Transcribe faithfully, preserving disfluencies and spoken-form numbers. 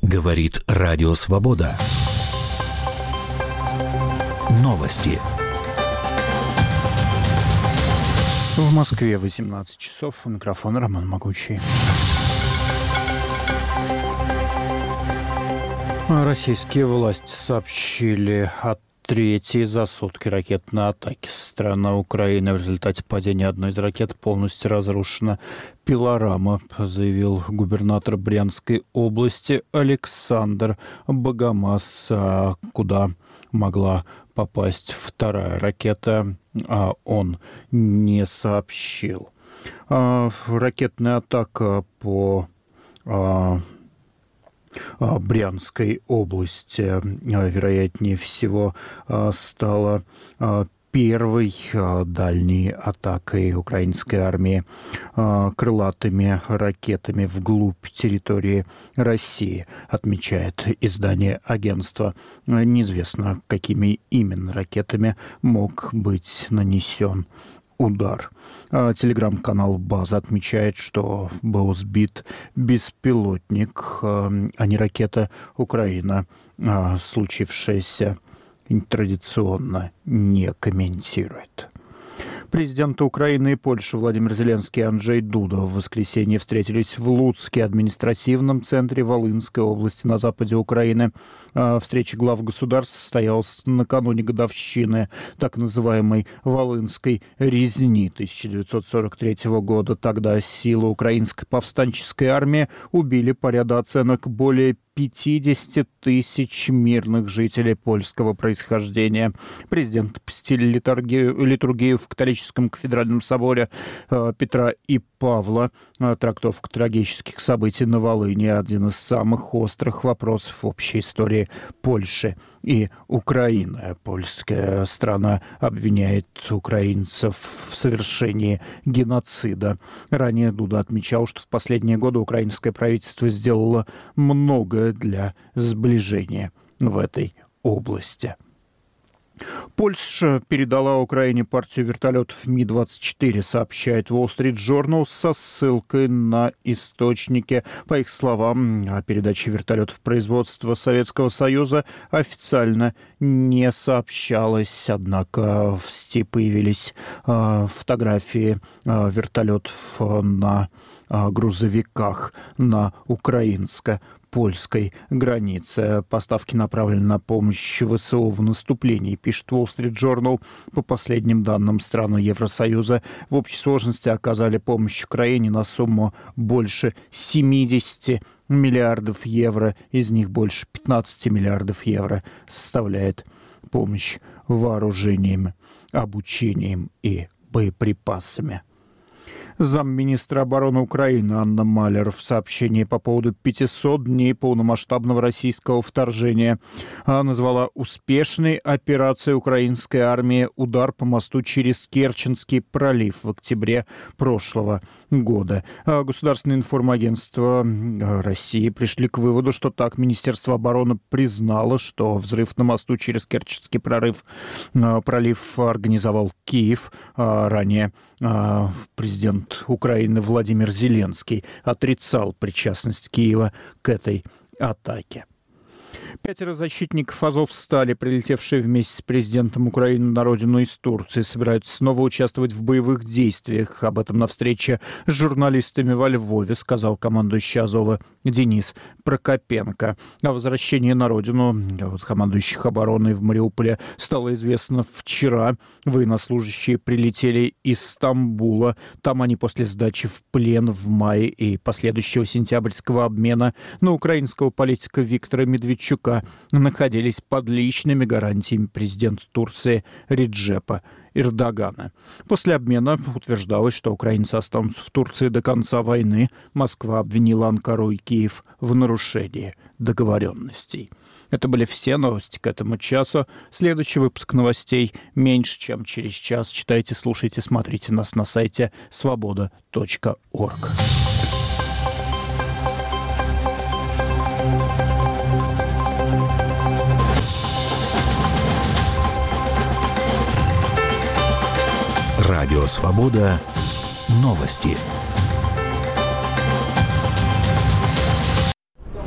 Говорит Радио Свобода. Новости. В Москве восемнадцать часов. У микрофона Роман Могучий. Российские власти сообщили о третьей за сутки ракетной атаки со стороны Украины. В результате падения одной из ракет полностью разрушена пилорама, заявил губернатор Брянской области Александр Богомаз, куда могла попасть вторая ракета, а он не сообщил. Ракетная атака по Брянской области, вероятнее всего, стала первой дальней атакой украинской армии крылатыми ракетами вглубь территории России, отмечает издание агентства. Неизвестно, какими именно ракетами мог быть нанесен удар. Телеграм-канал «База» отмечает, что был сбит беспилотник, а не ракета. Украина случившееся традиционно не комментирует. Президенты Украины и Польши Владимир Зеленский и Анджей Дуда в воскресенье встретились в Луцке, административном центре Волынской области на западе Украины. Встреча глав государств состоялась накануне годовщины так называемой Волынской резни тысяча девятьсот сорок третьего года. Тогда силы украинской повстанческой армии убили по ряду оценок более пятьдесят тысяч мирных жителей польского происхождения. Президент посетил литургию, литургию в католическом кафедральном соборе э, Петра и Павла. Трактовка трагических событий на Волыни — один из самых острых вопросов в общей истории Польши и Украины. Польская страна обвиняет украинцев в совершении геноцида. Ранее Дуда отмечал, что в последние годы украинское правительство сделало многое для сближения в этой области. Польша передала Украине партию вертолетов Ми двадцать четыре, сообщает Wall Street Journal со ссылкой на источники. По их словам, о передаче вертолетов производства Советского Союза официально не сообщалось, однако в сети появились э, фотографии э, вертолетов на э, грузовиках на украинско польской границе. Поставки направлены на помощь ВСУ в наступлении, пишет Wall Street Journal. По последним данным, страны Евросоюза в общей сложности оказали помощь Украине на сумму больше семьдесят миллиардов евро. Из них больше пятнадцать миллиардов евро составляет помощь вооружением, обучением и боеприпасами. Замминистра обороны Украины Анна Малер в сообщении по поводу пятисот дней полномасштабного российского вторжения назвала успешной операцией украинской армии удар по мосту через Керченский пролив в октябре прошлого года. Государственное информагентство России пришли к выводу, что так Министерство обороны признало, что взрыв на мосту через Керченский прорыв, пролив организовал Киев. Ранее президент Украины Владимир Зеленский отрицал причастность Киева к этой атаке. Пятеро защитников Азовстали, прилетевшие вместе с президентом Украины на родину из Турции, собираются снова участвовать в боевых действиях. Об этом на встрече с журналистами во Львове сказал командующий Азова Денис Прокопенко. О возвращении на родину командующих обороны в Мариуполе стало известно вчера. Военнослужащие прилетели из Стамбула. Там они после сдачи в плен в мае и последующего сентябрьского обмена на украинского политика Виктора Медведчука находились под личными гарантиями президента Турции Реджепа Эрдогана. После обмена утверждалось, что украинцы останутся в Турции до конца войны. Москва обвинила Анкару и Киев в нарушении договоренностей. Это были все новости к этому часу. Следующий выпуск новостей меньше, чем через час. Читайте, слушайте, смотрите нас на сайте свобода точка орг. Радио Свобода. Новости.